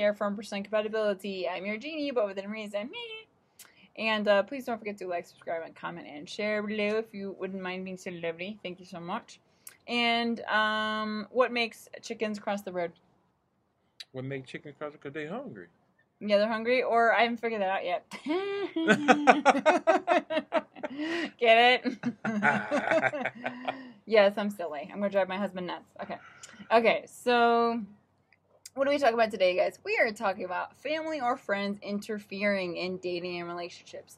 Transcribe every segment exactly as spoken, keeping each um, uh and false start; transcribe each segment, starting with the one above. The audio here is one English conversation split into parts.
share for one percent compatibility. I'm your genie, but within reason. And uh, please don't forget to like, subscribe, and comment, and share below if you wouldn't mind being so lovely. Thank you so much. And um, what makes chickens cross the road? What makes chickens cross? Because they're hungry. Yeah, they're hungry, or I haven't figured that out yet. Get it? Yes, I'm silly. I'm going to drive my husband nuts. Okay. Okay, so what do we talk about today, guys? We are talking about family or friends interfering in dating and relationships.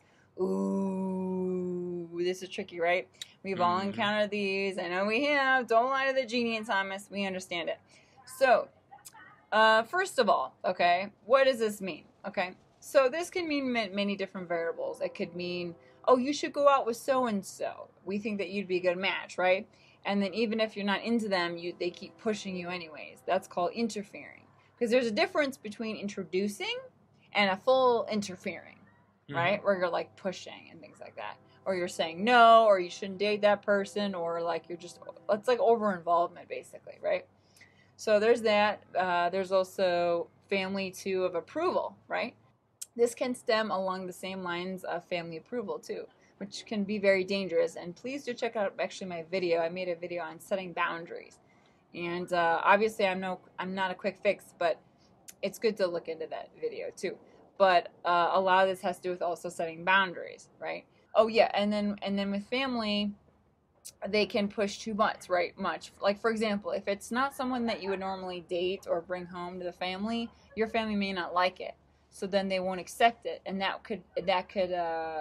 Ooh, this is tricky, right? We've all Mhm. encountered these. I know we have. Don't lie to the genie and Thomas. We understand it. So, uh, first of all, okay, what does this mean? Okay, so this can mean many different variables. It could mean, oh, you should go out with so-and-so. We think that you'd be a good match, right? And then even if you're not into them, you they keep pushing you anyways. That's called interfering. Because there's a difference between introducing and a full interfering, right? Mm-hmm. Where you're like pushing and things like that. Or you're saying no, or you shouldn't date that person, or like you're just, it's like over involvement basically, right? So there's that. Uh, there's also family too of approval, right? This can stem along the same lines of family approval too, which can be very dangerous. And please do check out actually my video. I made a video on setting boundaries. And uh, obviously I'm no, I'm not a quick fix, but it's good to look into that video too. But uh, a lot of this has to do with also setting boundaries, right? Oh yeah, and then and then with family, they can push too much, right? Much. Like, for example, if it's not someone that you would normally date or bring home to the family, your family may not like it. So then they won't accept it. And that could, that could uh,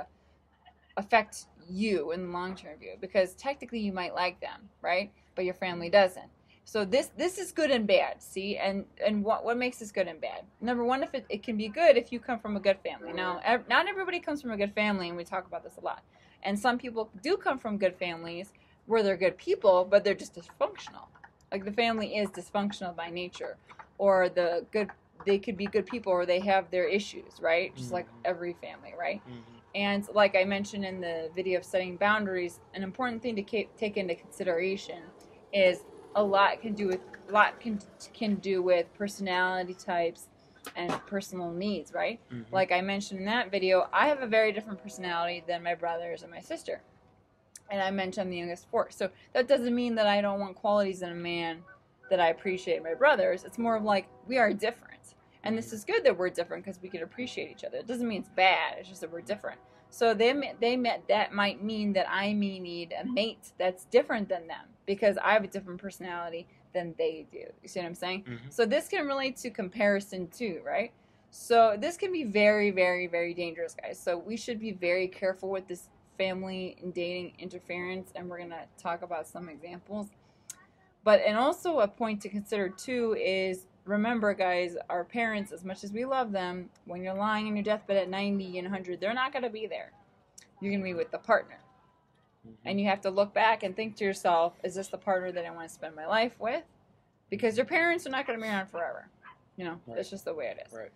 affect you in the long-term view. Because technically you might like them, right? But your family doesn't. So this this is good and bad, see? And and what what makes this good and bad? Number one, if it, it can be good if you come from a good family. Now, ev- not everybody comes from a good family, and we talk about this a lot. And some people do come from good families where they're good people, but they're just dysfunctional. Like the family is dysfunctional by nature. Or the good they could be good people, or they have their issues, right? Just mm-hmm. like every family, right? Mm-hmm. And like I mentioned in the video of setting boundaries, an important thing to ke- take into consideration is a lot can do with a lot can can do with personality types and personal needs, right? Mm-hmm. Like I mentioned in that video, I have a very different personality than my brothers and my sister. And I mentioned I'm the youngest four. So that doesn't mean that I don't want qualities in a man that I appreciate in my brothers. It's more of like, we are different. And this is good that we're different because we can appreciate each other. It doesn't mean it's bad. It's just that we're different. So they they met that might mean that I may need a mate that's different than them because I have a different personality than they do. You see what I'm saying? Mm-hmm. So this can relate to comparison too, right? So this can be very, very, very dangerous, guys. So we should be very careful with this family and dating interference, and we're going to talk about some examples. But, and also a point to consider too is, remember guys, our parents, as much as we love them, when you're lying on your deathbed at ninety and one hundred, they're not going to be there. You're going to be with the partner. Mm-hmm. And you have to look back and think to yourself, is this the partner that I want to spend my life with? Because your parents are not going to be around forever. You know, right. That's just the way it is. Right.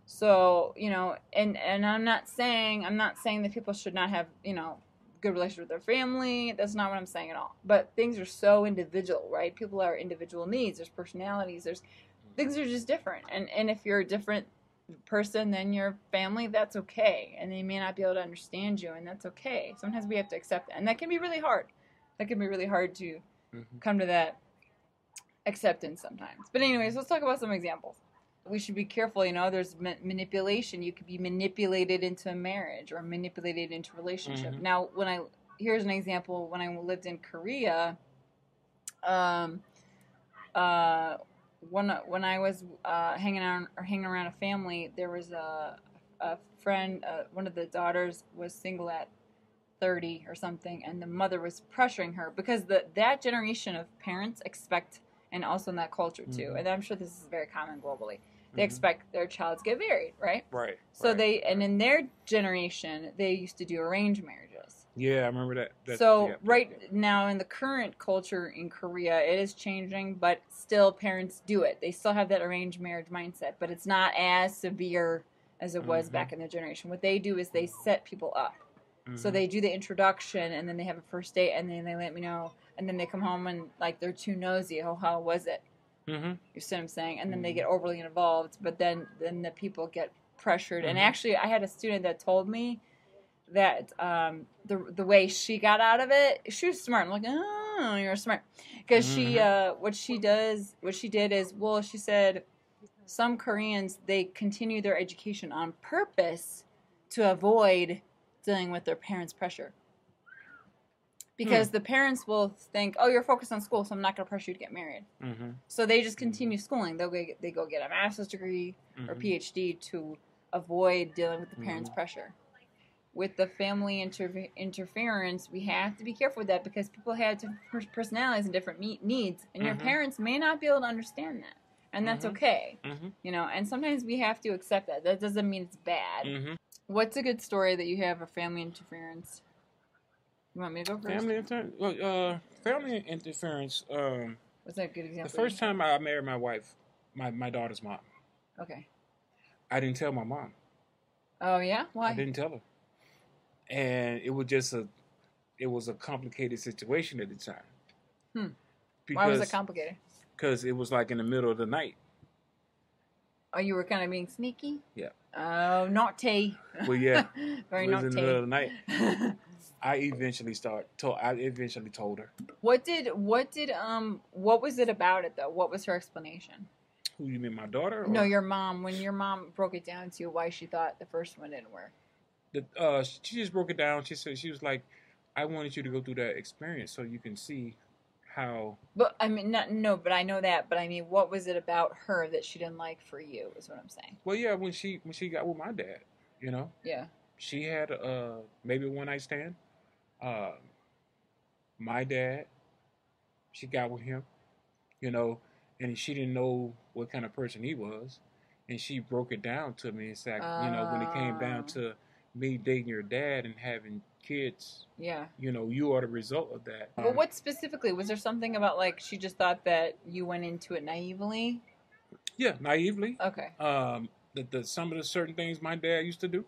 So, you know, and, and I'm not saying, I'm not saying that people should not have, you know, good relationship with their family. That's not what I'm saying at all. But things are so individual, right? People are individual needs. There's personalities. There's, things are just different. And, and if you're a different person than your family, that's okay. And they may not be able to understand you, and that's okay. Sometimes we have to accept that. And that can be really hard. That can be really hard to mm-hmm. come to that acceptance sometimes. But anyways, let's talk about some examples. We should be careful, you know, there's ma- manipulation. You could be manipulated into a marriage or manipulated into a relationship. Mm-hmm. Now, when I, here's an example, when I lived in Korea, um, uh, when, when I was uh, hanging out or hanging around a family, there was a, a friend, uh, one of the daughters was single at thirty or something, and the mother was pressuring her because the that generation of parents expect, and also in that culture too, mm-hmm. and I'm sure this is very common globally, they mm-hmm. expect their child to get married, right? Right. So right, they, right. and in their generation, they used to do arranged marriages. Yeah, I remember that. that so yeah, right yeah. now in the current culture in Korea, it is changing, but still parents do it. They still have that arranged marriage mindset, but it's not as severe as it was mm-hmm. back in their generation. What they do is they set people up. Mm-hmm. So they do the introduction, and then they have a first date, and then they let me know, and then they come home and like they're too nosy. Oh, how was it? Mm-hmm. You see what I'm saying? And then they Mhm. get overly involved, but then then the people get pressured. And Mhm. actually, I had a student that told me that um, the the way she got out of it, she was smart. I'm like, oh, you're smart, because she Mhm. uh, what she does, what she did is, well, she said some Koreans, they continue their education on purpose to avoid dealing with their parents' pressure. Because Hmm. the parents will think, oh, you're focused on school, so I'm not going to pressure you to get married. Mm-hmm. So they just continue schooling. They'll go, they go get a master's degree or Mhm. PhD to avoid dealing with the parents' Mhm. pressure. With the family inter- interference, we have to be careful with that, because people have different personalities and different me- needs, and your Mhm. parents may not be able to understand that, and that's Mhm. okay. Mhm. You know, and sometimes we have to accept that. That doesn't mean it's bad. Mm-hmm. What's a good story that you have of family interference? You want me to go first? Family inter- well, uh, family interference. Um, What's that a good the example? first time I married my wife, my, my daughter's mom, Okay. I didn't tell my mom. Oh yeah? Why? I didn't tell her, and it was just a, it was a complicated situation at the time. Hmm. Because, Why was it complicated? Because it was like in the middle of the night. Oh, you were kind of being sneaky? Yeah. Oh, naughty. Well, yeah. Very It was naughty. in the middle of the night. I eventually start. Told. I eventually told her. What did? What did? Um. What was it about it though? What was her explanation? Who, you mean, my daughter? Or? No, your mom. When your mom broke it down to you, why she thought the first one didn't work. The, uh, she just broke it down. She said, she was like, I wanted you to go through that experience so you can see how. But I mean, not no. But I know that. But I mean, what was it about her that she didn't like for you? Is what I'm saying. Well, yeah, when she when she got with my dad, you know, Yeah. she had uh maybe a one night stand. Uh, my dad, she got with him, you know, and she didn't know what kind of person he was, and she broke it down to me and said, you know, when it came down Oh. to me dating your dad and having kids, Yeah. you know, you are the result of that. Well, what specifically? Was there something about, like, she just thought that you went into it naively? Yeah, naively. Okay. Um, the, the some of the certain things my dad used to do,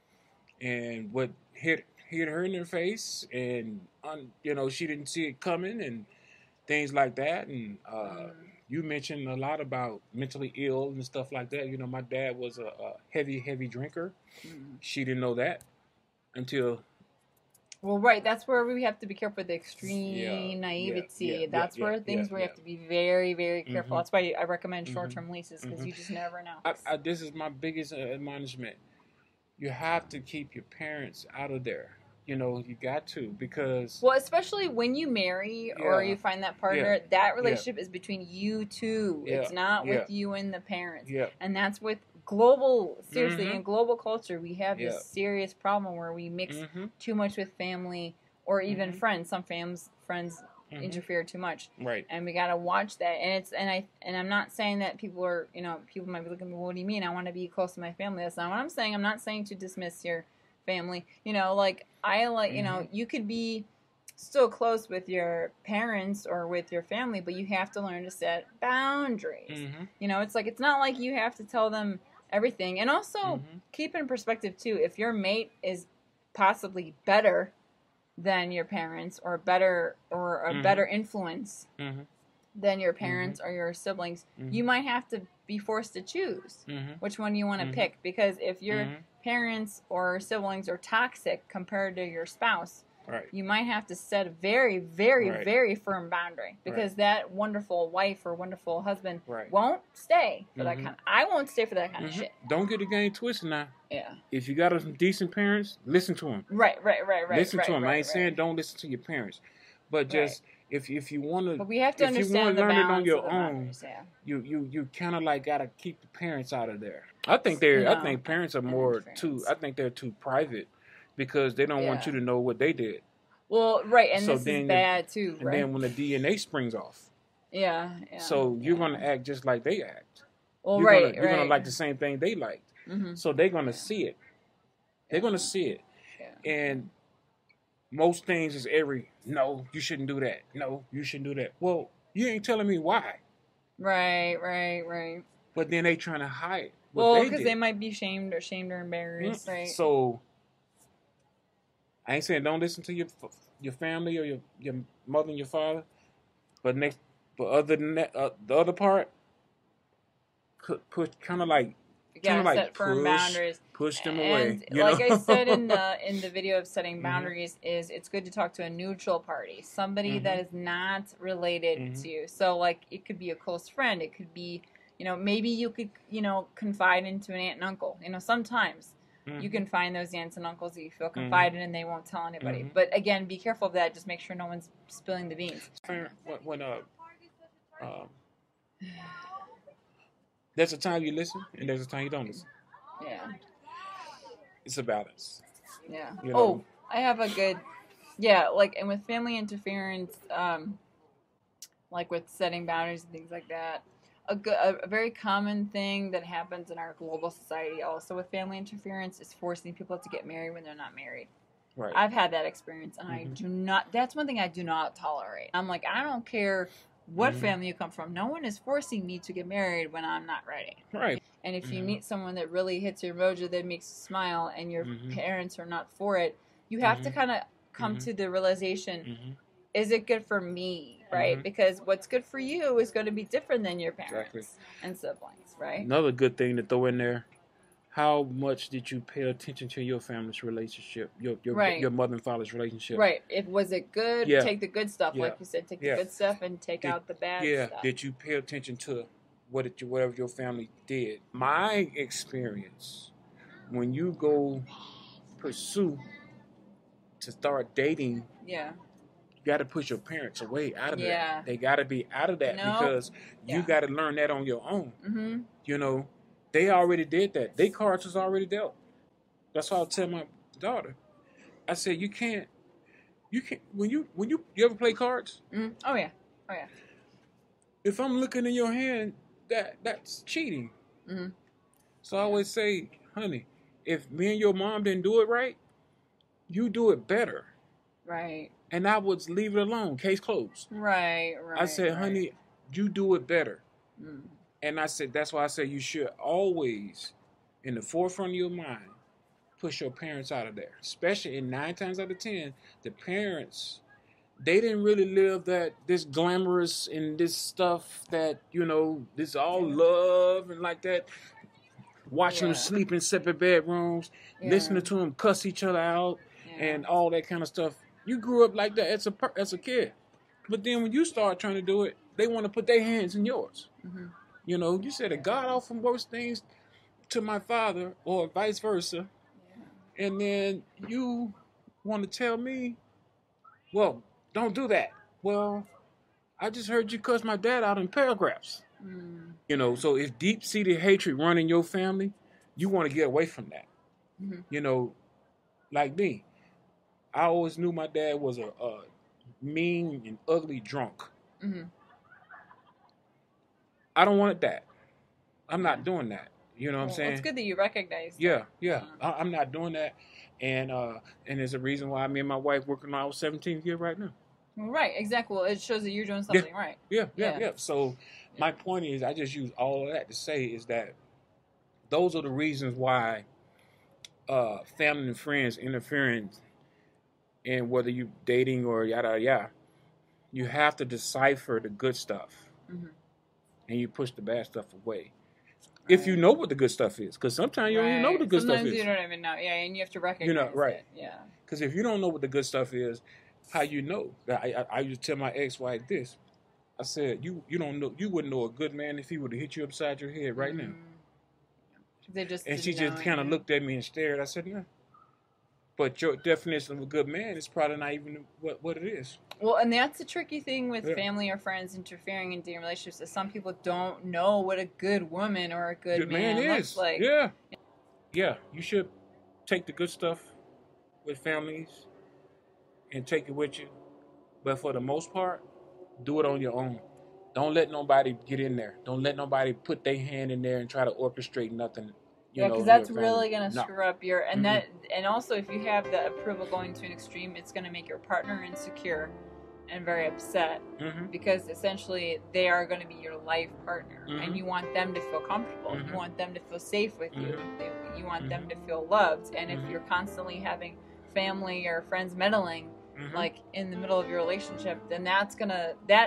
and what hit hit her in her face, and um, you know, she didn't see it coming, and things like that. And uh, Mm. you mentioned a lot about mentally ill and stuff like that. You know, my dad was a, a heavy, heavy drinker. Mm. She didn't know that until. Well, right. That's where we have to be careful with the extreme Yeah, naivety. yeah, yeah, That's yeah, where yeah, things yeah, where you yeah. have to be very, very careful. Mhm. That's why I recommend Mhm. short-term leases, because Mhm. you just never know. I, I, this is my biggest uh, admonishment. You have to keep your parents out of there. You know, you got to, because. Well, especially when you marry or Yeah. you find that partner, Yeah. that relationship is between you two. Yeah. It's not with Yeah. you and the parents. Yeah. And that's with global, seriously, Mhm. in global culture, we have Yeah. this serious problem where we mix Mm-hmm. too much with family or even Mhm. friends. Some fams, friends Mhm. interfere too much. Right. And we gotta watch that. And it's and I and I'm not saying that people are, you know, people might be looking at me, what do you mean? I want to be close to my family. That's not what I'm saying. I'm not saying to dismiss your family. You know, like I like, you know, you could be still close with your parents or with your family, but you have to learn to set boundaries. Mm-hmm. You know, it's like it's not like you have to tell them everything. And also Mhm. keep in perspective too, if your mate is possibly better than your parents or better or a Mhm. better influence Mm-hmm. than your parents or your siblings, Mhm. you might have to be forced to choose Mm-hmm. which one you want to Mhm. pick, because if your Mhm. parents or siblings are toxic compared to your spouse, Right. you might have to set a very, very, Right. very firm boundary, because that wonderful wife or wonderful husband Right. won't stay for that Mhm. kind of, I won't stay for that kind of Mhm. shit. Don't get the game twisted now. Yeah. If you got some decent parents, listen to them. Right, right, right, right. listen right, to them. Right, I ain't right. saying don't listen to your parents, but just if if you want to, But we have to if you understand want the to learn it on balance your of the own, boundaries, yeah. you you you kind of like gotta keep the parents out of there. I think they're. I No. think parents are more too. Interference. I think they're too private because they don't want Yeah. you to know what they did. Well, right, and So this then is the- bad too, And right? then when the D N A springs off, yeah, yeah. so you're yeah. gonna act just like they act. Well, you're right, gonna, You're right. gonna like the same thing they liked. Mm-hmm. So they're gonna Yeah. see it. They're Yeah. gonna see it. Yeah. And most things is every no, you shouldn't do that. No, you shouldn't do that. Well, you ain't telling me why. Right, right, right. But then they trying to hide what Well, they because did. they might be shamed or shamed or embarrassed, Mm. right? So I ain't saying don't listen to your your family or your your mother and your father, but next But other than that, uh, the other part, could push kind of like You kind of gotta like set firm push boundaries. push them away. And You like know, I said in the in the video of setting Mhm. boundaries, is it's good to talk to a neutral party, somebody Mhm. that is not related Mhm. to you. So like it could be a close friend, it could be, you know, maybe you could, you know, confide into an aunt and uncle. You know, sometimes Mhm. you can find those aunts and uncles that you feel Mhm. confided in, and they won't tell anybody. Mhm. But again, be careful of that. Just make sure no one's spilling the beans. When, when uh, um, there's a time you listen and there's a time you don't listen. Yeah. It's a balance. Yeah. You know? Oh, I have a good, yeah, like, and with family interference, um, like with setting boundaries and things like that, a, good, a, a very common thing that happens in our global society also with family interference is forcing people to get married when they're not married. Right. I've had that experience, and I Mhm. do not, that's one thing I do not tolerate. I'm like, I don't care what Mhm. family you come from. No one is forcing me to get married when I'm not ready. Right. And if you Mhm. meet someone that really hits your mojo, that makes you smile, and your Mhm. parents are not for it, you have to Mhm. kind of come Mhm. to the realization, Mhm. is it good for me, right? Mhm. Because what's good for you is going to be different than your parents Exactly. and siblings, right? Another good thing to throw in there: how much did you pay attention to your family's relationship, your your Right. your mother and father's relationship? Right. If was it good, Yeah. take the good stuff, Yeah. like you said, take Yeah. the good stuff and take Did- out the bad Yeah. stuff. Did you pay attention to what it, whatever your family did? My experience, when you go pursue to start dating, Yeah. you got to push your parents away out of Yeah. that. They got to be out of that Nope. because you Yeah. got to learn that on your own. Mm-hmm. You know, they already did that. Their cards was already dealt. That's why I tell my daughter. I said, you can't, you can't. When you when you you ever play cards? Mm. Oh yeah. Oh yeah. If I'm looking in your hand, that that's cheating. Mm-hmm. So I always say, honey, if me and your mom didn't do it right, you do it better. Right. And I would leave it alone. Case closed. Right. Right. I said, right. honey, you do it better. Mm. And I said, that's why I say you should always, in the forefront of your mind, push your parents out of there. Especially in nine times out of ten, the parents, they didn't really live that this glamorous and this stuff that, you know, this all Yeah. love and like that. Watching Yeah. them sleep in separate bedrooms, Yeah. listening to them cuss each other out, Yeah. and all that kind of stuff. You grew up like that as a per- as a kid, but then when you start trying to do it, they want to put their hands in yours. Mm-hmm. You know, you said a God often worse things to my father, or vice versa, Yeah. and then you want to tell me, well, don't do that. Well, I just heard you cuss my dad out in paragraphs. Mm. You know, so if deep-seated hatred run in your family, you want to get away from that. Mm-hmm. You know, like me, I always knew my dad was a, a mean and ugly drunk. Mm-hmm. I don't want that. I'm not Yeah. doing that. You know what Well, I'm saying? it's good that you recognize. Yeah, that. yeah. Uh, I, I'm not doing that. And uh, and there's a reason why me and my wife working on our seventeenth year right now. well, right. Exactly. Well, it shows that you're doing something right. Yeah, yeah, Yeah. yeah. So my point is, I just use all of that to say is that those are the reasons why uh, family and friends interfering in whether you dating or yada yada yada. You have to decipher the good stuff, Mm-hmm. and you push the bad stuff away. If you know what the good stuff is, because sometimes you don't even know what the good Sometimes stuff you is. don't even know. Yeah, and you have to recognize You know, right. it. Yeah. Because if you don't know what the good stuff is, how you know? I, I, I used to tell my ex-wife this. I said, you you don't know, you wouldn't know a good man if he would have hit you upside your head right now. Mm. They just And she didn't just know kind of it. looked at me and stared. I said, yeah. But your definition of a good man is probably not even what, what it is. Well, and that's the tricky thing with Yeah. family or friends interfering in dating relationships is some people don't know what a good woman or a good, Good man, man, is. looks like. Yeah. Yeah. You should take the good stuff with families and take it with you. But for the most part, do it on your own. Don't let nobody get in there. Don't let nobody put their hand in there and try to orchestrate nothing. You Yeah, know, because in that's your family. really gonna No. screw up your and Mhm. that and also if you have the approval going to an extreme, it's gonna make your partner insecure and very upset Mhm. because essentially they are going to be your life partner, Mhm. and you want them to feel comfortable. Mhm. You want them to feel safe with you. Mhm. They, you want them Mhm. to feel loved. And Mhm. if you're constantly having family or friends meddling, Mhm. like in the middle of your relationship, then that's gonna that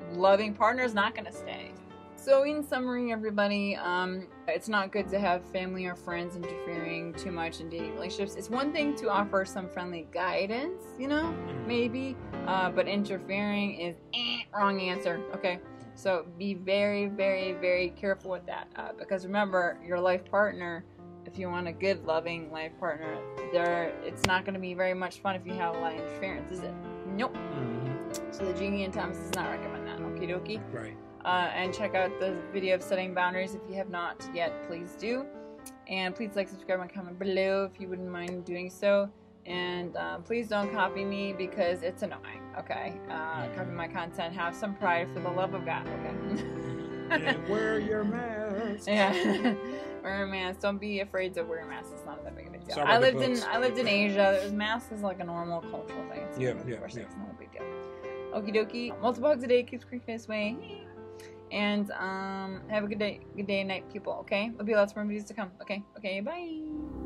loving partner is not going to stay. So in summary, everybody, um, it's not good to have family or friends interfering too much in dating relationships. It's one thing to offer some friendly guidance, you know, maybe, uh, but interfering is eh, wrong answer, okay? So be very, very, very careful with that, uh, because remember, your life partner, if you want a good, loving life partner, there, it's not going to be very much fun if you have a lot of interference, is it? Nope. Mm-hmm. So the Genie and Thomas does not recommend that, okie dokie? Right. Uh, and check out the video of setting boundaries if you have not yet, please do. And please like, subscribe, and comment below if you wouldn't mind doing so. And uh, please don't copy me because it's annoying, okay? Uh, copy my content, have some pride for the love of God, okay? And wear your mask. Yeah, wear a mask. Don't be afraid to wear a mask. It's not that big of a deal. Sorry I about the lived in books. I lived in Asia. There's masks is like a normal cultural thing. It's Yeah, of yeah, course, yeah. It's not a big deal. Okie dokie. Multiple hugs a day keeps creeping this way. And um, have a good day, good day and night, people. Okay, there'll be lots more videos to come. Okay, okay, bye.